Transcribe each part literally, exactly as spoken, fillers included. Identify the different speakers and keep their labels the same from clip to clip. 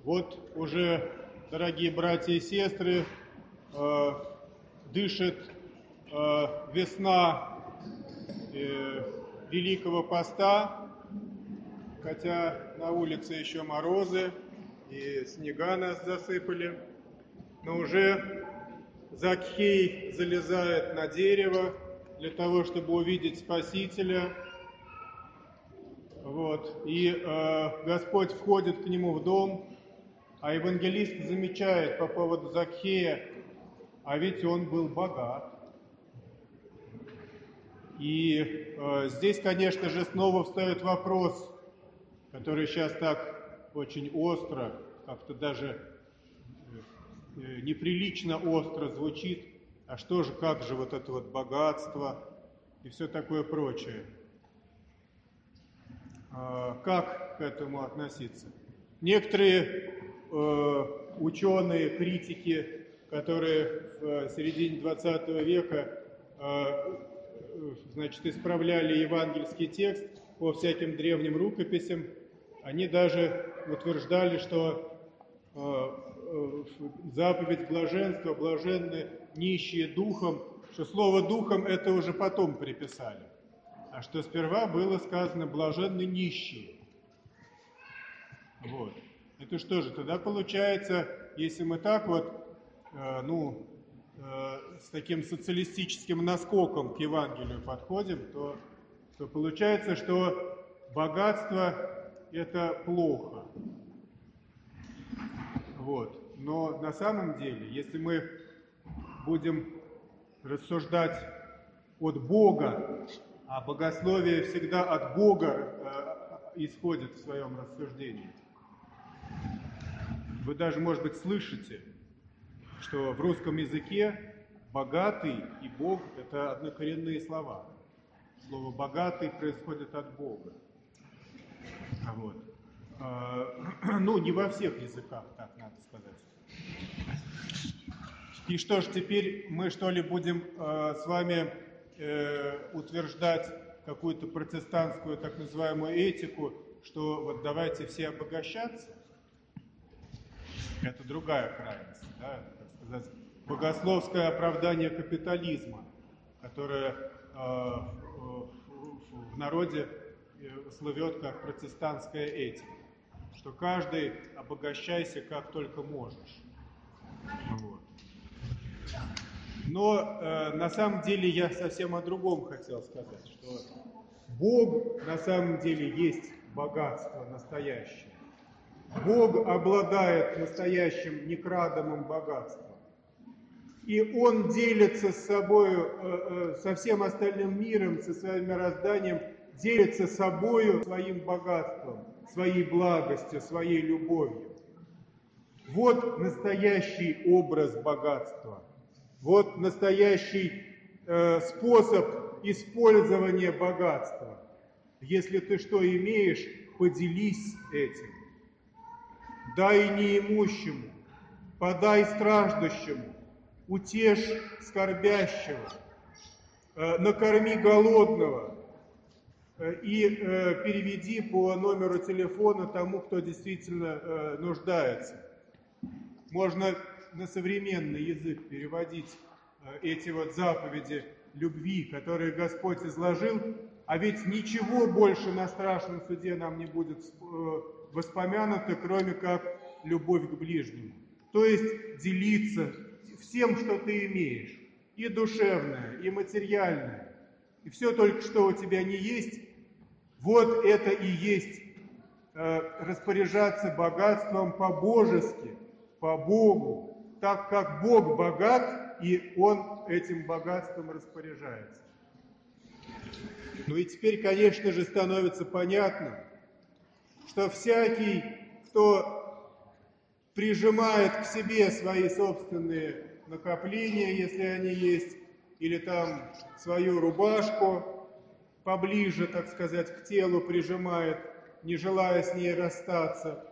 Speaker 1: Вот уже, дорогие братья и сестры, э, дышит э, весна э, Великого Поста, хотя на улице еще морозы и снега нас засыпали, но уже Закхей залезает на дерево для того, чтобы увидеть Спасителя. Вот. И э, Господь входит к нему в дом, а евангелист замечает по поводу Закхея, а ведь он был богат. И э, здесь, конечно же, снова встает вопрос, который сейчас так очень остро, как-то даже э, неприлично остро звучит, а что же, как же вот это вот богатство и все такое прочее. Э, как к этому относиться? Некоторые э, ученые, критики, которые в середине двадцатого века э, значит, исправляли евангельский текст по всяким древним рукописям, они даже утверждали, что э, э, заповедь блаженства, блаженны нищие духом, что слово духом это уже потом приписали, а что сперва было сказано блаженны нищие. Вот. Это что же, тогда получается, если мы так вот, э, ну, э, с таким социалистическим наскоком к Евангелию подходим, то, то получается, что богатство – это плохо. Вот. Но на самом деле, если мы будем рассуждать от Бога, а богословие всегда от Бога э, исходит в своем рассуждении, вы даже, может быть, слышите, что в русском языке «богатый» и «бог» – это однокоренные слова. Слово «богатый» происходит от Бога. Вот. Ну, не во всех языках, так надо сказать. И что ж, теперь мы, что ли, будем с вами утверждать какую-то протестантскую так называемую этику, что вот давайте все обогащаться? Это другая крайность, да, так сказать, богословское оправдание капитализма, которое э, в, в народе слывет как протестантская этика, что каждый обогащайся как только можешь. Вот. Но э, на самом деле я совсем о другом хотел сказать, что Бог на самом деле есть богатство настоящее. Бог обладает настоящим некрадомым богатством. И Он делится с собой, со всем остальным миром, со своим мирозданием, делится собою своим богатством, своей благостью, своей любовью. Вот настоящий образ богатства. Вот настоящий э, способ использования богатства. Если ты что имеешь, поделись этим. Дай неимущему, подай страждущему, утешь скорбящего, э, накорми голодного э, и э, переведи по номеру телефона тому, кто действительно э, нуждается. Можно на современный язык переводить э, эти вот заповеди любви, которые Господь изложил, а ведь ничего больше на страшном суде нам не будет э, воспомянуто, кроме как любовь к ближнему. То есть делиться всем, что ты имеешь, и душевное, и материальное, и все только что у тебя не есть, вот это и есть э, распоряжаться богатством по-божески, по Богу, так как Бог богат, и Он этим богатством распоряжается. Ну и теперь, конечно же, становится понятно, что всякий, кто прижимает к себе свои собственные накопления, если они есть, или там свою рубашку поближе, так сказать, к телу прижимает, не желая с ней расстаться,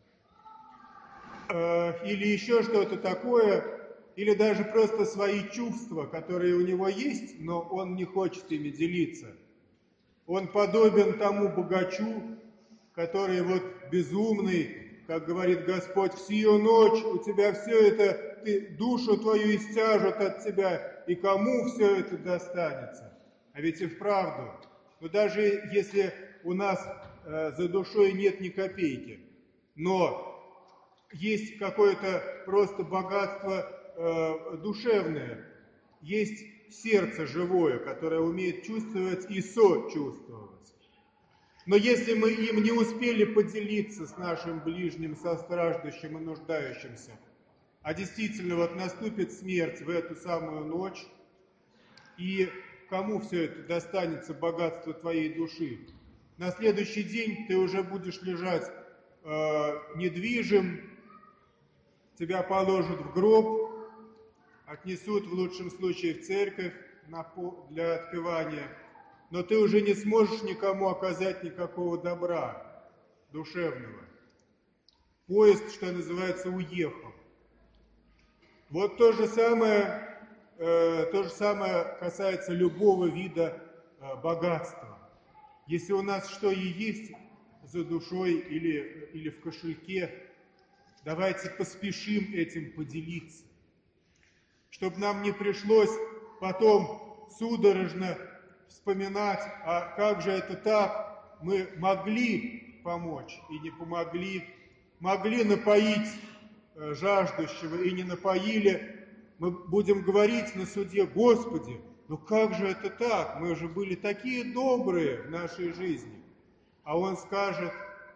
Speaker 1: э, или еще что-то такое, или даже просто свои чувства, которые у него есть, но он не хочет ими делиться. Он подобен тому богачу, который вот безумный, как говорит Господь, в сию ночь у тебя все это, ты душу твою истяжут от тебя, и кому все это достанется? А ведь и вправду, но даже если у нас э, за душой нет ни копейки, но есть какое-то просто богатство э, душевное, есть сердце живое, которое умеет чувствовать и сочувствовать. Но если мы им не успели поделиться с нашим ближним, со страждущим и нуждающимся, а действительно вот наступит смерть в эту самую ночь, и кому все это достанется, богатство твоей души? На следующий день ты уже будешь лежать э, недвижим, тебя положат в гроб, отнесут в лучшем случае в церковь для отпевания, но ты уже не сможешь никому оказать никакого добра душевного. Поезд, что называется, уехал. Вот то же самое, э, то же самое касается любого вида э, богатства. Если у нас что и есть за душой или, или в кошельке, давайте поспешим этим поделиться, чтобы нам не пришлось потом судорожно вспоминать, а как же это так, мы могли помочь и не помогли, могли напоить э, жаждущего и не напоили, мы будем говорить на суде: Господи, ну как же это так, мы же были такие добрые в нашей жизни. А Он скажет: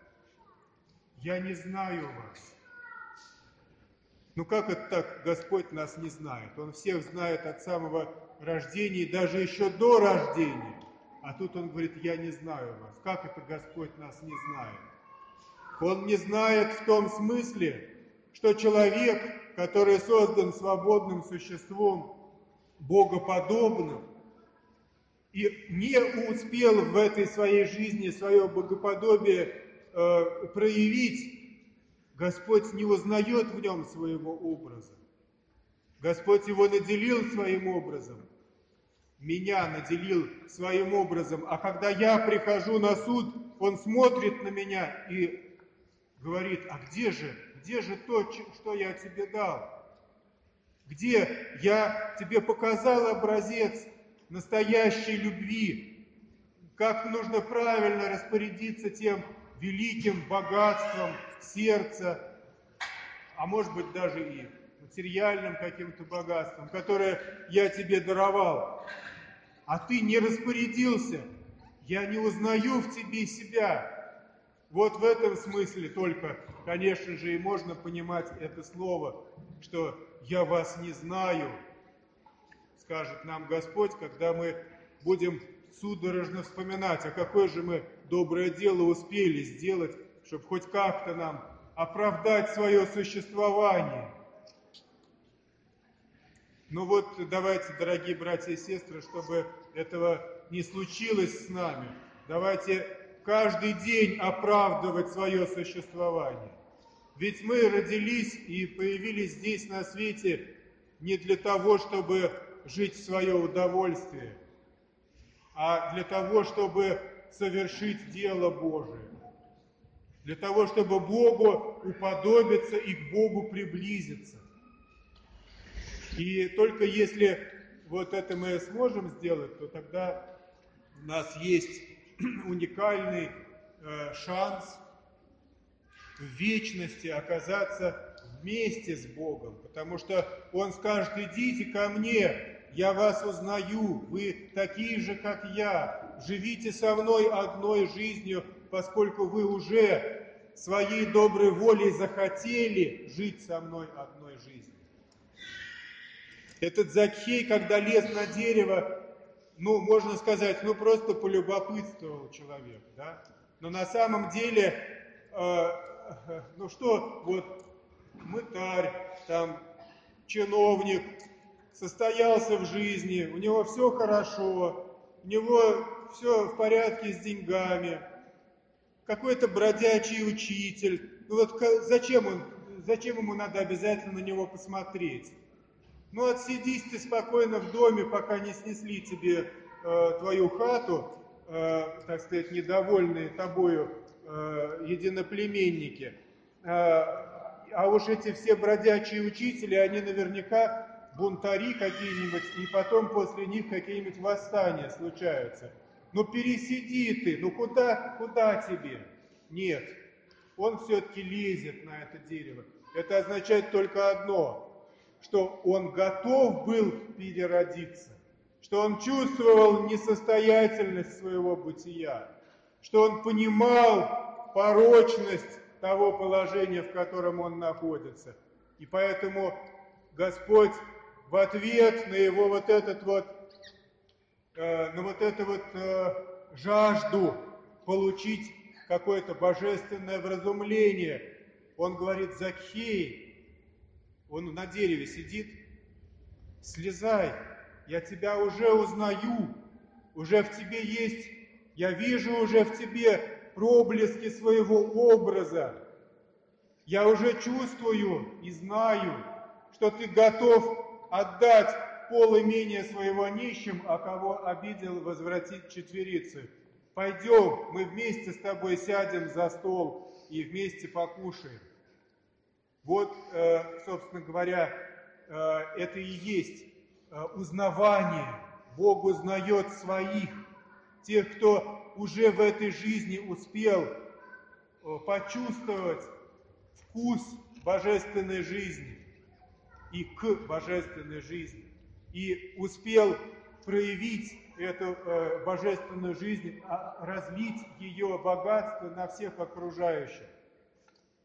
Speaker 1: я не знаю вас. Ну как это так, Господь нас не знает? Он всех знает от самого рождения, даже еще до рождения. А тут Он говорит: я не знаю вас. Как это Господь нас не знает? Он не знает в том смысле, что человек, который создан свободным существом, богоподобным, и не успел в этой своей жизни свое богоподобие э, проявить, Господь не узнает в нем своего образа. Господь его наделил своим образом, меня наделил своим образом, а когда я прихожу на суд, Он смотрит на меня и говорит: а где же, где же то, что я тебе дал? Где я тебе показал образец настоящей любви, как нужно правильно распорядиться тем великим богатством сердца, а может быть даже и материальным каким-то богатством, которое я тебе даровал. А ты не распорядился, я не узнаю в тебе себя. Вот в этом смысле только, конечно же, и можно понимать это слово, что «я вас не знаю», скажет нам Господь, когда мы будем судорожно вспоминать, а какое же мы доброе дело успели сделать, чтобы хоть как-то нам оправдать свое существование. Ну вот, давайте, дорогие братья и сестры, чтобы этого не случилось с нами, давайте каждый день оправдывать свое существование. Ведь мы родились и появились здесь на свете не для того, чтобы жить в свое удовольствие, а для того, чтобы совершить дело Божие, для того, чтобы Богу уподобиться и к Богу приблизиться. И только если вот это мы сможем сделать, то тогда у нас есть уникальный э, шанс в вечности оказаться вместе с Богом, потому что Он скажет: идите ко мне, я вас узнаю, вы такие же, как я, живите со мной одной жизнью, поскольку вы уже своей доброй волей захотели жить со мной одной жизнью. Этот Закхей, когда лез на дерево, ну, можно сказать, ну, просто полюбопытствовал человек, да? Но на самом деле, э, ну что, вот, мытарь, там, чиновник, состоялся в жизни, у него все хорошо, у него все в порядке с деньгами, какой-то бродячий учитель, ну вот зачем он, зачем ему надо обязательно на него посмотреть? Ну, отсидись ты спокойно в доме, пока не снесли тебе э, твою хату, э, так сказать, недовольные тобою э, единоплеменники. а уж эти все бродячие учители, они наверняка бунтари какие-нибудь, и потом после них какие-нибудь восстания случаются. Ну пересиди ты, ну куда, куда тебе? Нет, он все-таки лезет на это дерево. Это означает только одно, что он готов был переродиться, что он чувствовал несостоятельность своего бытия, что он понимал порочность того положения, в котором он находится. И поэтому Господь в ответ на его вот этот вот, э, на вот эту вот э, жажду получить какое-то божественное вразумление, он говорит: Закхей, он на дереве сидит, слезай, я тебя уже узнаю, уже в тебе есть, я вижу уже в тебе проблески своего образа. Я уже чувствую и знаю, что ты готов отдать пол имения своего нищим, а кого обидел, возвратить четверицу. Пойдем, мы вместе с тобой сядем за стол и вместе покушаем. Вот, собственно говоря, это и есть узнавание. Бог узнает своих, тех, кто уже в этой жизни успел почувствовать вкус божественной жизни и к божественной жизни, и успел проявить эту э, божественную жизнь, а, разлить ее богатство на всех окружающих.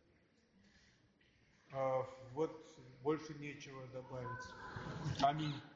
Speaker 1: А, вот больше нечего добавить. Аминь.